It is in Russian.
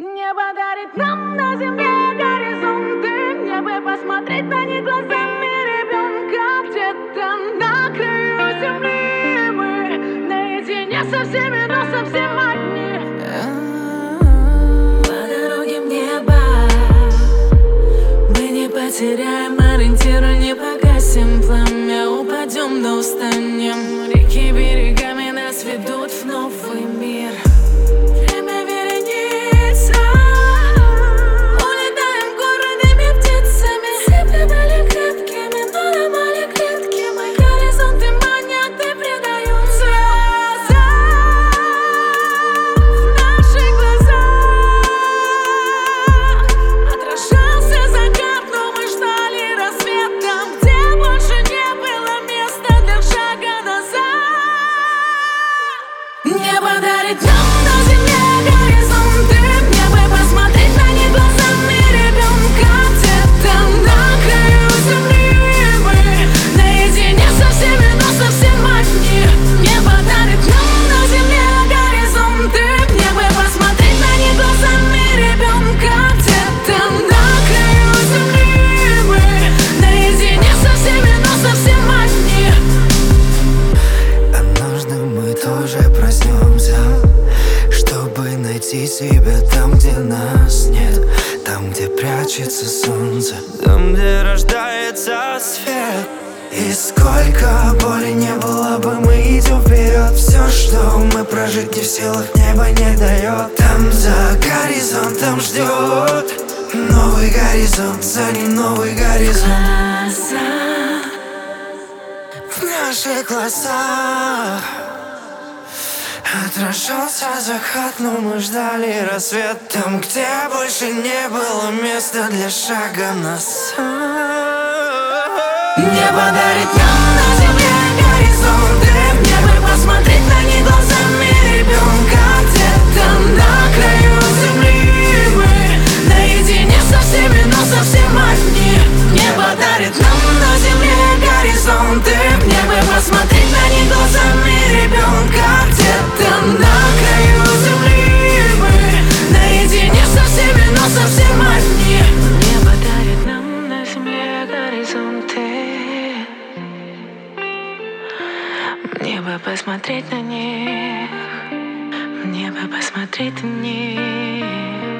Небо дарит нам на земле горизонты. Мне бы посмотреть на них глазами ребенка. Где-то на краю земли мы наедине со всеми, но совсем одни. По дороге в небо мы не потеряем ориентир, не погасим пламя, упадем да устанем. Реки берегами нас ведут в новый мир. Время вереница, улетаем городами птицами. Цепи были крепкими, но ломали клетки мы. Горизонты манят и предают слезы в наших глазах. Отражался закат, но мы ждали рассвета, где больше не было места для шага назад. Небо дарит нам на земле горизонты. Мне бы посмотреть на них глазами ребенка. Где-то на краю земли мы наедине со всеми, но совсем одни. Небо дарит нам на земле горизонты. Мне бы посмотреть на них глазами ребенка. Где-то на краю земли мы наедине со всеми, но совсем одни. Однажды мы тоже проснемся, чтобы найти себя там, где нас нет, там, где прячется солнце, там, где рождается свет. И сколько боли не было бы, мы идем вперед. Все, что мы прожить не в силах, небо не дает. Там за горизонтом ждет новый горизонт, за ним новый горизонт. В наших глазах отражался закат, но мы ждали рассвет, там, где больше не было места для шага назад. Небо дарит нам на земле горизонты. Мне бы посмотреть на них глазами ребенка. Где-то на краю земли мы наедине со всеми, но совсем одни. Небо дарит нам на земле горизонты. Мне бы посмотреть на них глазами ребенка. Где-то на краю земли мы наедине со всеми, но совсем одни. Небо дарит нам на земле горизонты. Мне бы посмотреть на них, мне бы посмотреть на них.